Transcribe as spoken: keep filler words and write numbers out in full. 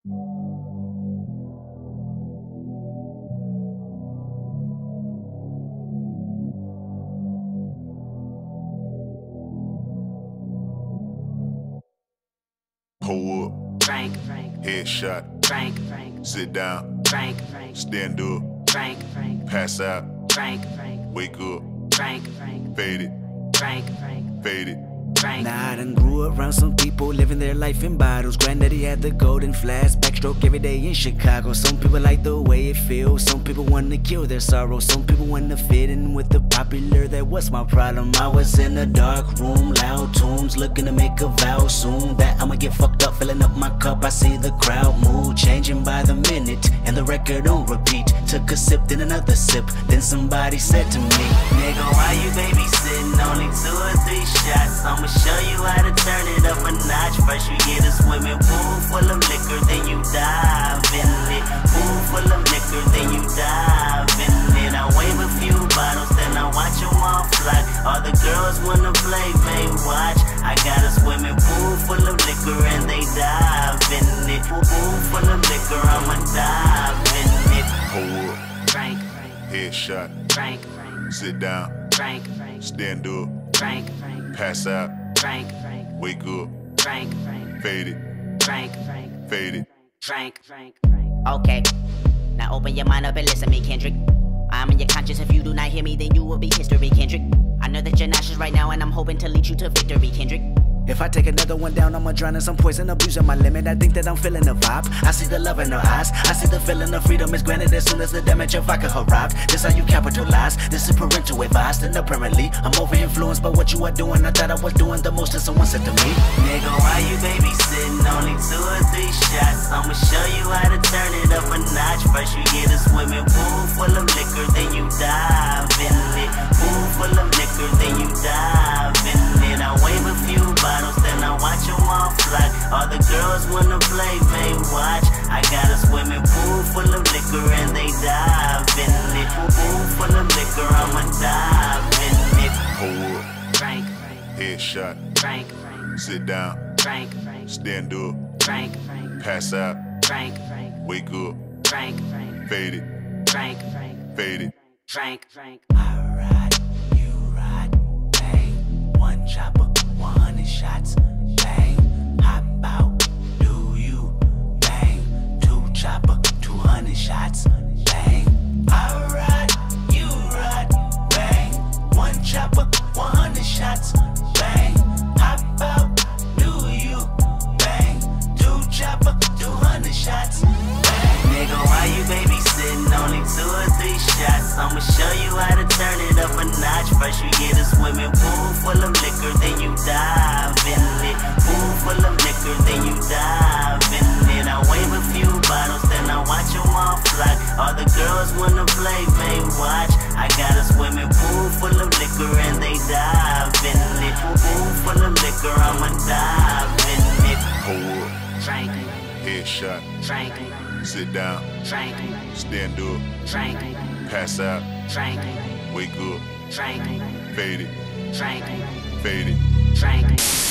Pull up, Frank, Frank, headshot, Frank, Frank, sit down, Frank, Frank, stand up, Frank, Frank, pass out, Frank, Frank, wake up, Frank, Frank, fade it, Frank, Frank, fade it. Frank. Now I done grew around some people living their life in bottles. Granddaddy had the golden flask, backstroke every day in Chicago. Some people like the way it feels, some people wanna kill their sorrow. Some people wanna fit in with the popular, that was my problem. I was in a dark room, loud tunes, looking to make a vow soon that I'ma get fucked up, filling up my cup. I see the crowd mood changing by the minute, and the record on repeat. Took a sip, then another sip, then somebody said to me, nigga, why you babysitting? Only two or three shots, I'ma show you how to turn it up a notch. First you get a swimming pool full of liquor, then you dive in it. Pool full of liquor, then you dive in it. I wave a few bottles, then I watch them all fly. All the girls wanna play, may watch. I got a swimming pool full of liquor and they dive in it. Pool full of liquor, I'ma dive in it. Pull up, Frank, Frank, headshot, Frank, Frank, sit down, Frank, Frank, stand up, Frank, Frank, pass out, Frank, Frank, wake up, Frank, Frank, fade it, Frank, Frank, fade it. Frank, Frank, Frank. Okay, now open your mind up and listen to me, Kendrick. I'm in your conscience. If you do not hear me, then you will be history, Kendrick. I know that you're nauseous right now, and I'm hoping to lead you to victory, Kendrick. If I take another one down, I'ma drown in some poison, abusing my limit. I think that I'm feeling the vibe. I see the love in her eyes. I see the feeling of freedom is granted as soon as the damage of vodka arrived. This how you capitalize. This is parental advice. And apparently, I'm over influenced by what you are doing. I thought I was doing the most, and someone said to me, nigga, why you babysitting? Only two or three shots. I'ma show you how to turn it up a notch. First you get a swimming pool full of liquor, then you dive in it. Pool full of liquor, then you dive in it. I wave a few bottles, then I watch them all fly. All the girls wanna play, may watch. I got a swimming pool full of liquor and they dive in it. Pool full of liquor, I'ma dive in it. Pull up, Frank, Frank, headshot, Frank, Frank, sit down, Frank, Frank, stand up, Frank, Frank, pass out, Frank, Frank, wake up, Frank, Frank, fade it, Frank, Frank, fade it. Frank, Frank. I ride, you ride, bang. One chopper, one hundred shots, bang. Hop out, do you, bang. Two chopper, two hundred shots, bang. I ride, you ride, bang. One chopper, one hundred shots, bang. Hop out, do you, bang. Two chopper, two hundred shots, bang. Nigga, why you babysitting? Only two or three shots. I'ma show you how to turn it up a notch. First you get a swimming pool full of liquor, then you dive in it. Pool full of liquor, then you dive in it. I wave a few bottles, then I watch them all fly. All the girls wanna play, may watch. I got a swimming pool full of liquor and they dive in it. Pool full of liquor, I'ma dive in it. Pull up, Frank, headshot, Frank, sit down, Frank, stand up, Frank, pass out, Frank, wake up, Frank, fade it, Frank, fade it. Frank.